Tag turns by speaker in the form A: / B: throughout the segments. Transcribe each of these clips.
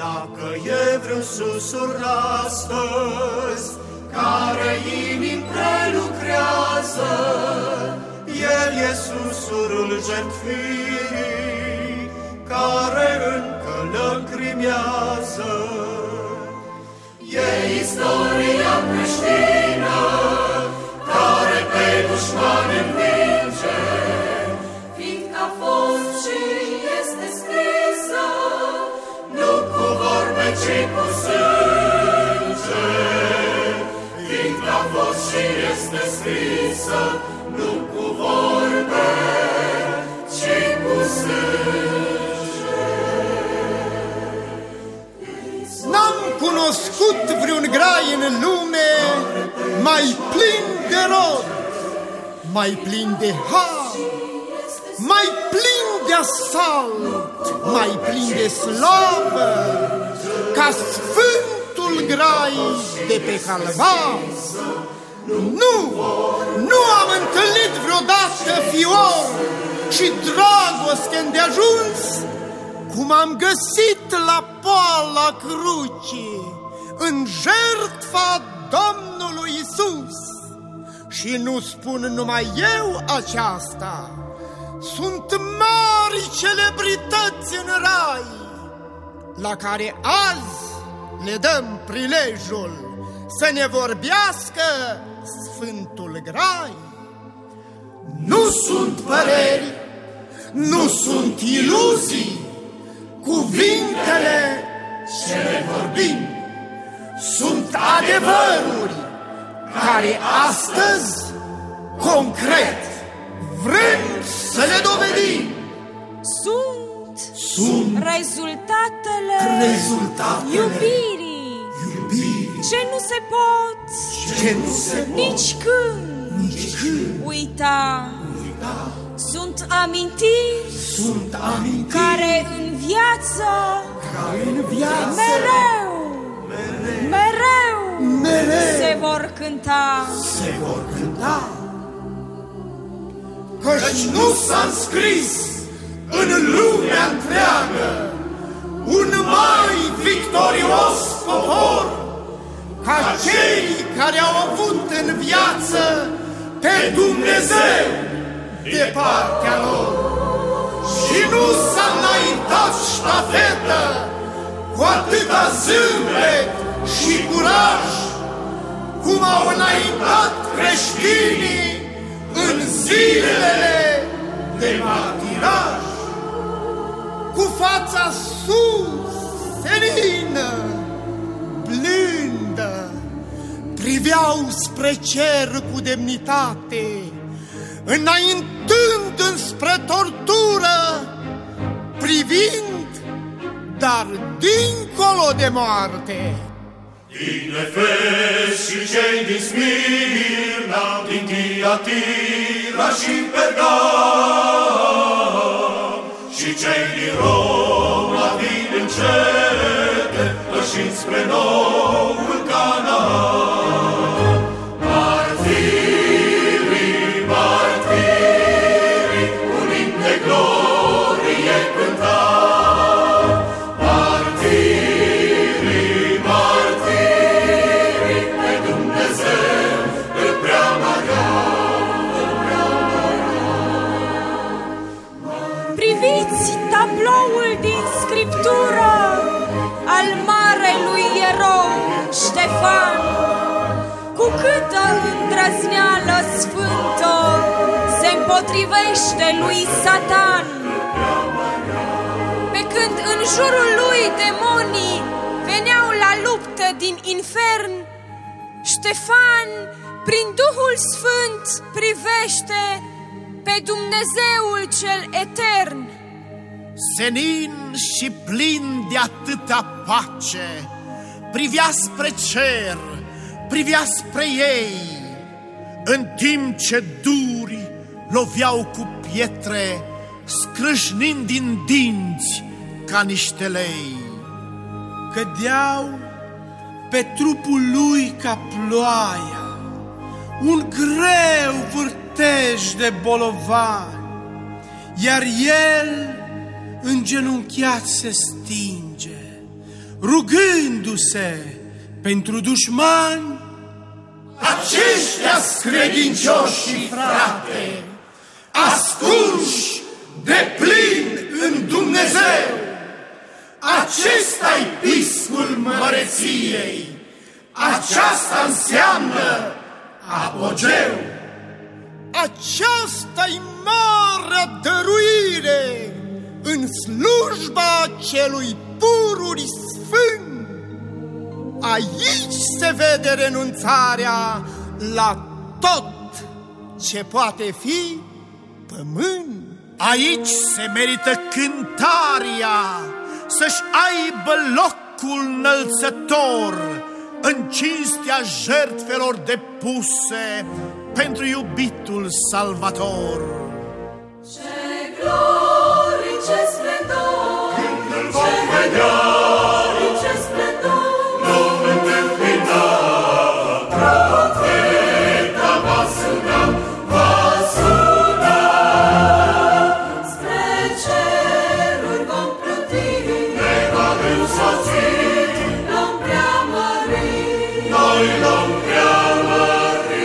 A: Dacă e vreun susur astăzi, care inimi prelucrează, el e susurul jertfirii, care încă lăcrimează. E istoria creștină, care pe dușman învinge, fiindcă a fost și este scrisă, nu cu vorbe, ci cu sânge. Fiindcă a fost și este scrisă, nu cu vorbe, ci cu sânge.
B: N-am cunoscut vreun grai în lume mai plin de rod, mai plin de har, mai plin de asalt, mai plin de slavă, ca Sfântul Grai de pe Calvar. Nu am întâlnit vreodată fior și dragoste îndeajuns cum am găsit la poala crucii, în jertfa Domnului Iisus. Și nu spun numai eu aceasta, sunt mari celebrități în rai, la care azi le dăm prilejul să ne vorbească Sfântul Grai.
A: Nu sunt păreri, nu sunt iluzii, cuvintele ce le vorbim sunt adevăruri care astăzi, concret, vrem să le dovedim.
C: Sunt rezultatele iubirii, ce nu se pot nici când uita. Sunt amintiri care în viață mereu se vor cânta.
A: Căci nu s-a înscris în lumea întreagă un mai victorios popor
B: ca cei care au avut în viață
A: pe Dumnezeu de partea lor. Și nu s-a înaintat ștafetă cu atâta zâmbet și curaj cum au înaintat creștinii în zilele de martiraj.
B: Cu fața sus, senină, blândă, priveau spre cer cu demnitate, înaintând înspre tortură, privind, dar dincolo de moarte.
A: Din Efes și cei din Smirna, din Tiatira și Pergam, și cei din Roma vin încete, pășind spre noul Canaan. Martirii, un imn de glorie cânta. Martirii, pe Dumnezeu îl preamărea.
C: Priviți tabloul din Scriptură al marelui erou Ștefan, cu câtă îndrăzneală sfântă se împotrivește lui Satan. Pe când în jurul lui demonii veneau la luptă din infern, Ștefan, prin Duhul Sfânt, privește pe Dumnezeul cel etern.
B: Senin și plin de atâta pace, privea spre cer, privea spre ei, în timp ce duri loveau cu pietre, scrâșnind din dinți ca niște lei.
D: Cădeau pe trupul lui ca ploaia, un greu vârtej de bolovani, iar el îngenunchiat se stinge, rugându-se pentru dușmani.
B: Aceștia-s credincioși și frate, ascunși de plin în Dumnezeu. Acesta-i pismul măreției, aceasta înseamnă apogeu. Aceasta-i marea dăruire în slujba celui pururi sfânt. Aici se vede renunțarea la tot ce poate fi pământ.
E: Aici se merită cântarea, să-și aibă locul înălțător în cinstea jertfelor depuse pentru iubitul Salvator.
C: Ce glorii, ce splendor,
A: Când îl vom vedea,
C: ce splendor,
A: vom întâmpina, profeta va suna,
C: spre ceruri vom pluti,
A: ne va însoți,
C: l-om preamări.
A: noi l-om preamări.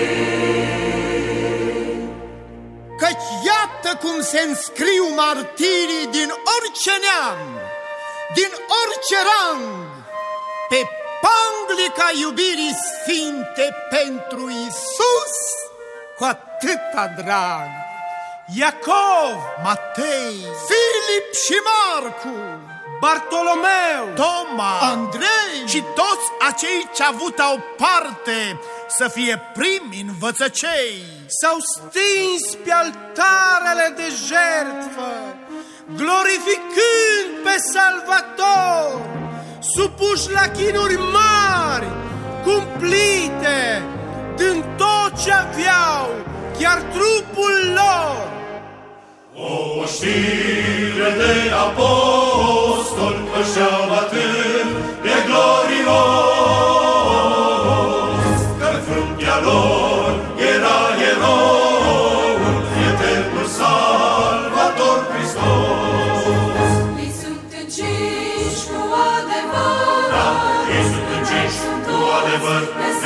B: Căci iată cum se înscriu martirii din orice neam, din orice rang, pe panglica iubirii sfinte pentru Iisus cu atâta drag.
D: Iacov,
E: Matei,
B: Filip și Marcu,
D: Bartolomeu,
E: Toma
B: Andrei
E: și toți acei ce avut au parte să fie primi învățăcei.
D: s-au stins pe altarele de jertfă, glorificând pe Salvator, supuși la chinuri mari, cumplite, dând tot ce aveau, chiar trupul lor.
A: O știre de apostoli își-au atât de glorios, că-n fruntea lor era eroul, eternul Salvator Hristos.
C: Ei sunt încinși cu adevărat,
A: Ei sunt încinși cu adevăr,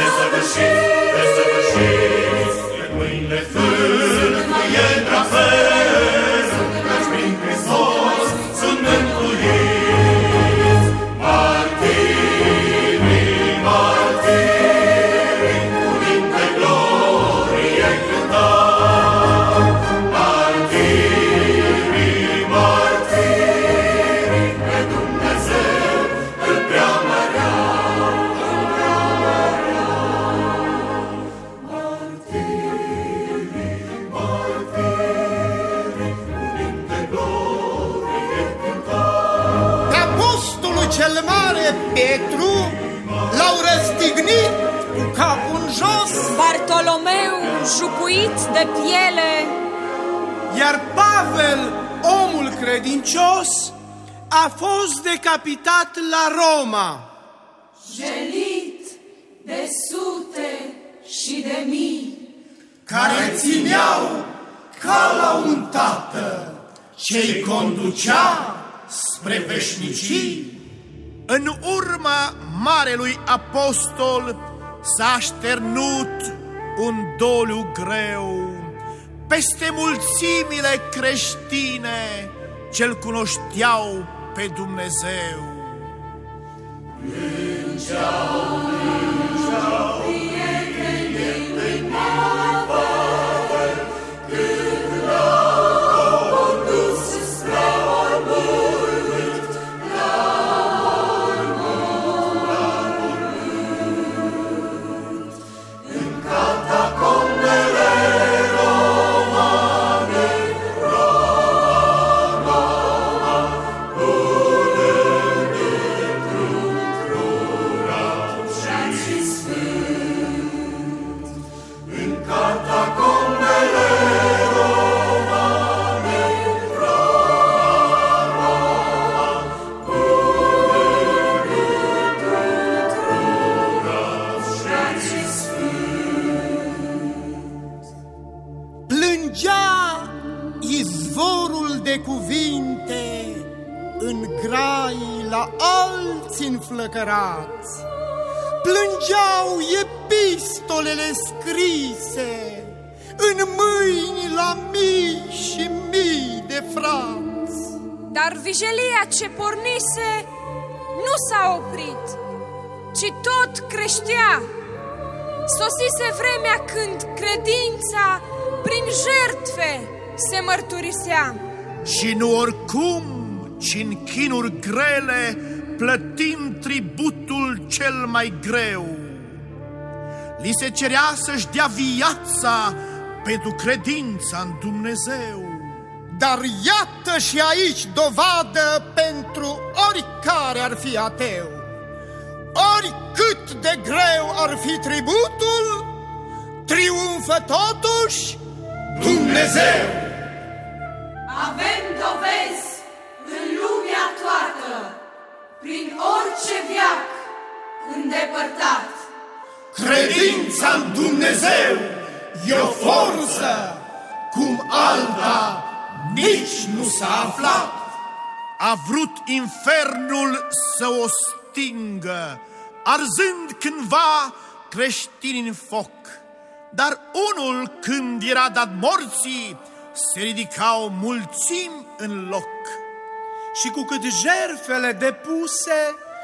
A: desăvârșiți, iar mâinile fâlâie drapel, căci prin Hristos sunt mântuiți. Martirii, martirii, cuvinte glorie cânta. Martirii, martirii, pe Dumnezeu îl preamărea.
B: pe apostolul cel mare Petru l-au răstignit cu capul în jos.
C: Bartolomeu jupuit de piele,
D: Iar Pavel, omul credincios, a fost decapitat la Roma.
C: jelit de sute și de mii.
B: Care țineau ca la un tată ce-i conducea spre veșnicii.
E: În urma marelui apostol s-a așternut un doliu greu peste mulțimile creștine ce-L cunoșteau pe Dumnezeu.
B: înflăcărați, plângeau epistolele scrise în mâini la mii și mii de frați.
C: Dar vijelia ce pornise nu s-a oprit, ci tot creștea. Sosise vremea când credința prin jertfe se mărturisea.
E: Și nu oricum, ci în chinuri grele, plătim tributul cel mai greu. Li se cerea să-și dea viața pentru credința în Dumnezeu.
B: Dar iată și aici dovadă pentru oricare ar fi ateu. Oricât de greu ar fi tributul, triumfă totuși Dumnezeu.
F: Avem dovezi în lumea toată, prin orice veac îndepărtat.
B: Credința în Dumnezeu e o forță cum alta nici nu s-a aflat.
E: A vrut infernul să o stingă, arzând cândva creștini în foc. Dar unul, când era dat morții, se ridicau mulțimi în loc.
D: Și cu cât jertfele depuse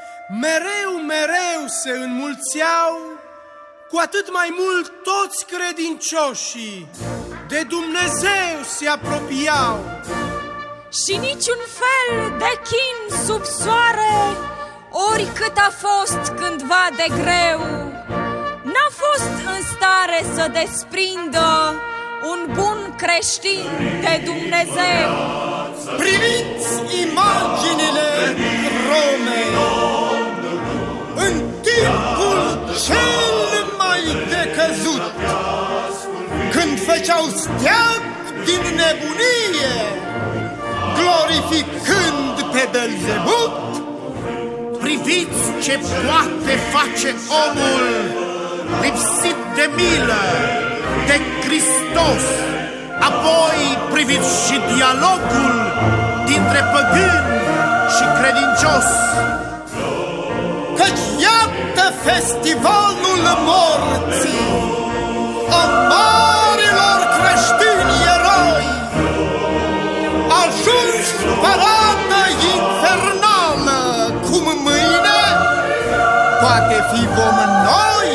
D: mereu se înmulțeau, cu atât mai mult toți credincioșii de Dumnezeu se apropiau.
C: Și niciun fel de chin sub soare, oricât a fost cândva de greu, n-a fost în stare să desprindă un bun creștin de Dumnezeu.
B: Priviți imaginile Romei în timpul cel mai decăzut, când făceau steag din nebunie, glorificând pe Belzebub.
E: Priviți ce poate face omul lipsit de milă, de Hristos. Apoi priviți și dialogul dintre păgân și credincios.
B: Căci iată festivalul morții a marilor creștini eroi, ajuns parada infernală, cum mâine poate fi vom noi.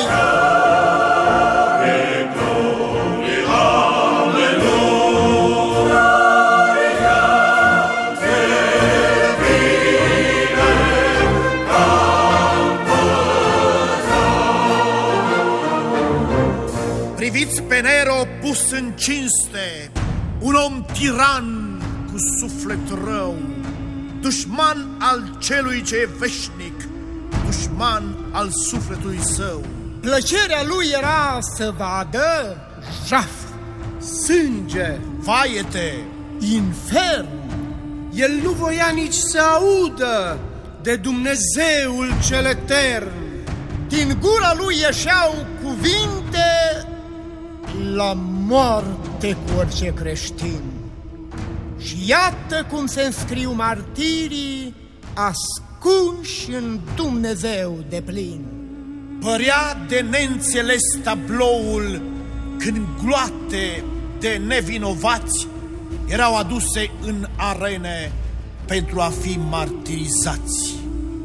E: Priviți pe Nero pus în cinste, un om tiran cu suflet rău, dușman al celui ce e veșnic, dușman al sufletului său.
B: Plăcerea lui era să vadă jaf, sânge,
E: Vaiete,
B: infern.
D: El nu voia nici să audă de Dumnezeul cel etern.
B: Din gura lui ieșeau cuvinte la moarte cu orice creștin. Și iată cum se înscriu martirii ascunși în Dumnezeu de plin.
E: părea de neînțeles tabloul când gloate de nevinovați erau aduse în arene pentru a fi martirizați.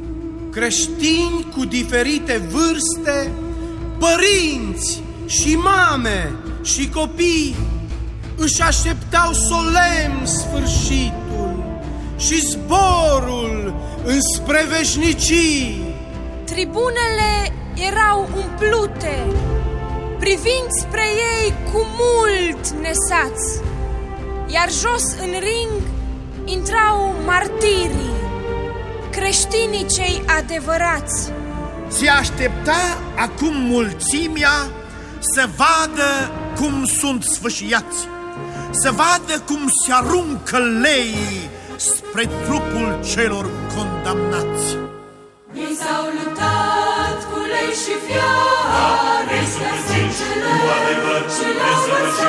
D: Creștini cu diferite vârste, părinți și mame și copii își așteptau solemn sfârșitul și zborul înspre veșnicii.
C: Tribunele erau umplute, privind spre ei cu mult nesați, iar jos în ring intrau martirii, creștinii cei adevărați.
E: Se aștepta acum mulțimea să vadă cum sunt sfâșiați, să vadă cum se aruncă leii spre trupul celor condamnați.
F: Ei s-au luptat cu lei și fiare, scăzit cele ce le-au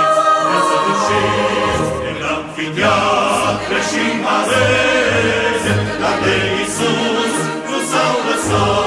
A: Nezăvârșit, eram creștini ales, dar de Iisus nu s-au lăsat.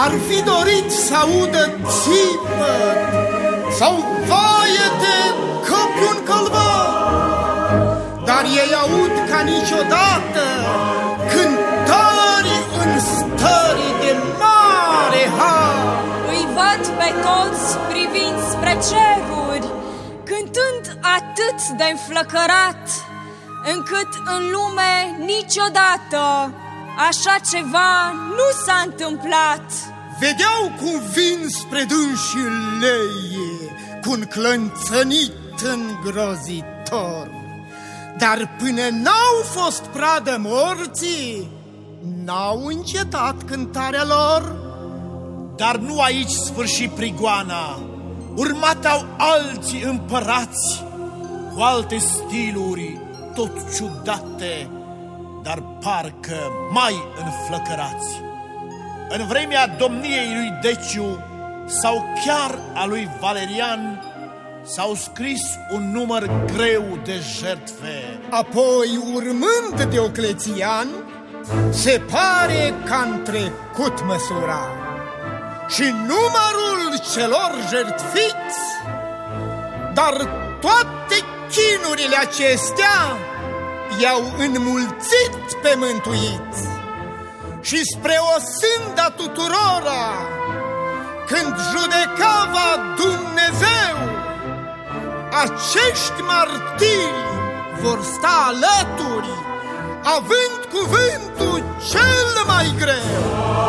B: ar fi dorit să audă țipăt sau vaete ca pe un calvar, dar ei aud ca niciodată cântări în stări de mare har.
C: Îi văd pe toți privind spre ceruri, cântând atât de înflăcărat, încât în lume niciodată așa ceva nu s-a întâmplat.
B: Vedeau cum vin spre dânsii leie, cu-n clănțănit îngrozitor, dar până n-au fost pradă morții, n-au încetat cântarea lor.
E: Dar nu aici sfârși prigoana. Urmat au alții împărați cu alte stiluri tot ciudate, dar parcă mai înflăcărați. În vremea domniei lui Deciu sau chiar a lui Valerian s-au scris un număr greu de jertfe.
B: Apoi, urmând Dioclețian, se pare că-n trecut măsura și numărul celor jertfiți, dar toate chinurile acestea i-au înmulțit pe mântuiți. Și spre o sânda tuturora, când judecava Dumnezeu, acești martiri vor sta alături, având cuvântul cel mai greu.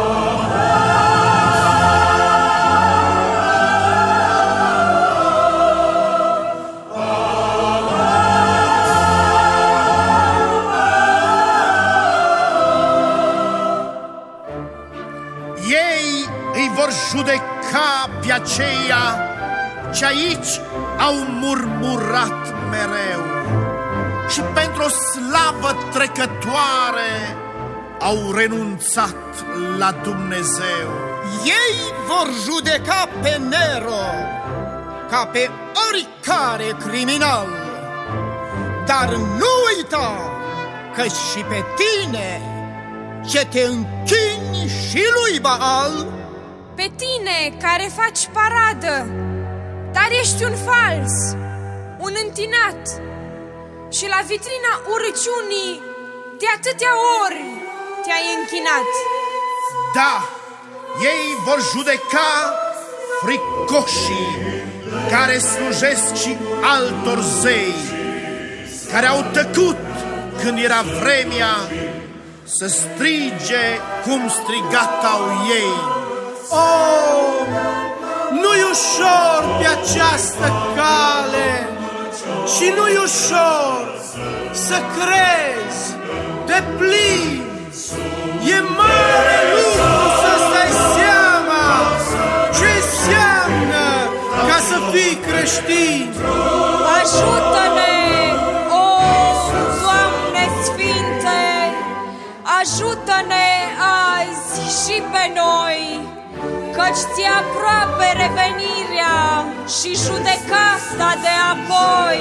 E: Ei îi vor judeca pe aceia ce aici au murmurat mereu și pentru o slavă trecătoare au renunțat la Dumnezeu.
B: Ei vor judeca pe Nero ca pe oricare criminal, dar nu uita că și pe tine, ce te închini și lui Baal,
C: Pe tine care faci paradă, dar ești un fals, un întinat, și la vitrina urăciunii de atâtea ori te-ai închinat.
E: Da, ei vor judeca fricoșii care slujesc și altor zei, care au tăcut când era vremea să strige cum strigatau ei.
D: Oh, nu-i ușor pe această cale și nu-i ușor să crezi de plin. E mare lucru să stai seama ce înseamnă ca să fii creștin.
C: Ajută-ne, o, Doamne Sfinte, ajută-ne azi și pe noi, căci ți-e aproape revenirea și judecata de apoi.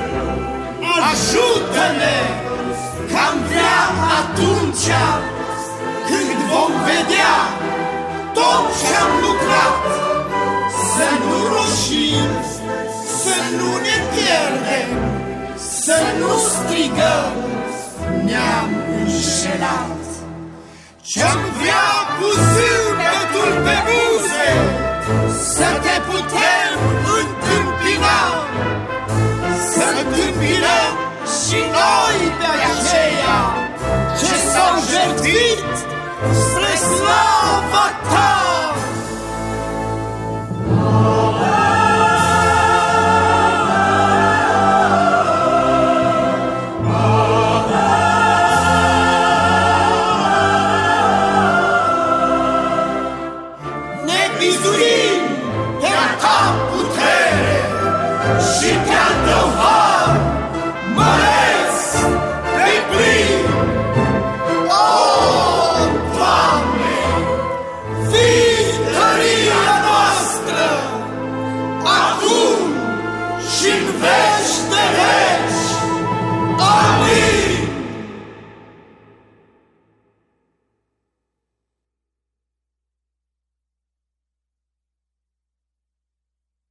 B: ajută-ne că-am vrea atunci când vom vedea tot ce-am lucrat, să nu rușim, să nu ne pierdem, să nu strigăm, ne-am înșelat. Ce-am vrea cu zâmbetul pe buze, să te putem întâmpina, să întâmpinăm și noi pe aceia ce s-au jertfit spre slava ta. Amin.